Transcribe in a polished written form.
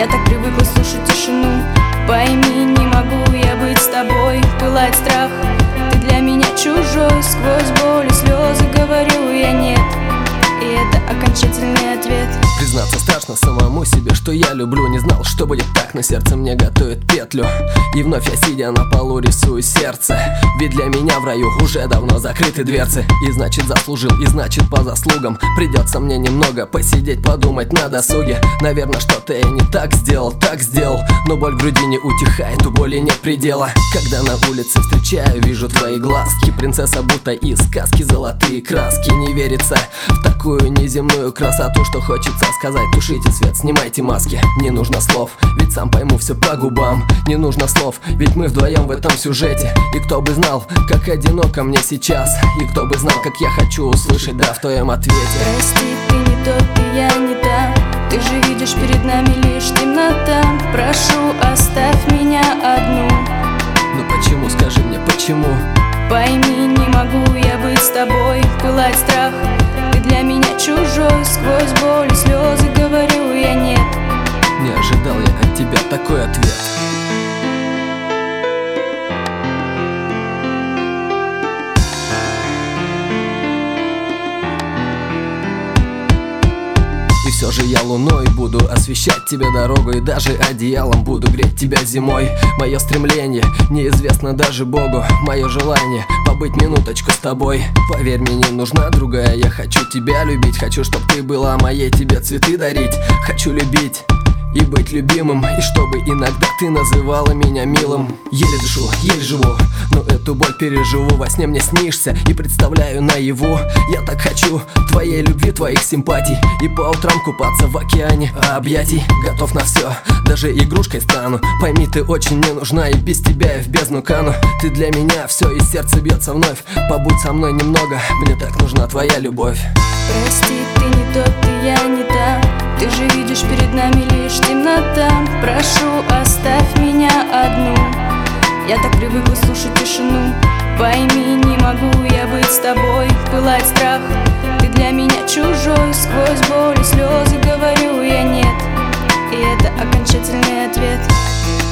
Я так привыкла слушать тишину. Пойми, не могу я быть с тобой. Пылает страх, ты для меня чужой. Сквозь боль и слезы говорю я нет, и это окончательный ответ. Признаться страшно самому себе, что я люблю. Не знал, что будет так, но сердце мне готовит петлю. И вновь я, сидя на полу, рисую сердце. Ведь для меня в раю уже давно закрыты дверцы. И значит заслужил, и значит по заслугам. Придется мне немного посидеть, подумать на досуге. Наверное, что-то я не так сделал. Но боль в груди не утихает, у боли нет предела. Когда на улице встречаю, вижу твои глазки. Принцесса будто из сказки, золотые краски. Не верится в такую неземную красоту, что хочется сказать: тушите свет, снимайте маски. Не нужно слов, ведь сам пойму все по губам. Не нужно слов, ведь мы вдвоем в этом сюжете. И кто бы знал, как одиноко мне сейчас. И кто бы знал, как я хочу услышать да в твоем ответе. Прости, ты не тот, и я не та. Ты же видишь перед нами лишь темнота. Прошу, оставь меня одну. Ну почему, скажи мне, почему? Пойми, не могу я быть с тобой. Пылает страх, ты для меня чужой. Сквозь боль и слезы говорю я нет. Не ожидал я от тебя такой ответ. И все же я луной буду освещать тебе дорогу. И даже одеялом буду греть тебя зимой. Мое стремление неизвестно даже Богу. Мое желание побыть минуточку с тобой. Поверь, мне не нужна другая. Я хочу тебя любить. Хочу, чтоб ты была моей, тебе цветы дарить. Хочу любить и быть любимым, и чтобы иногда ты называла меня милым. Еле дышу, еле живу, но эту боль переживу. Во сне мне снишься и представляю наяву. Я так хочу твоей любви, твоих симпатий. И по утрам купаться в океане объятий. Готов на все, даже игрушкой стану. Пойми, ты очень мне нужна, и без тебя я в бездну кану. Ты для меня все, и сердце бьется вновь. Побудь со мной немного, мне так нужна твоя любовь. Прости, ты не тот, и я не та. Ты же видишь перед нами лишь темнота. Прошу, оставь меня одну. Я так привыкла слушать тишину. Пойми, не могу я быть с тобой. Пылает страх, ты для меня чужой. Сквозь боль и слезы говорю я нет, и это окончательный ответ.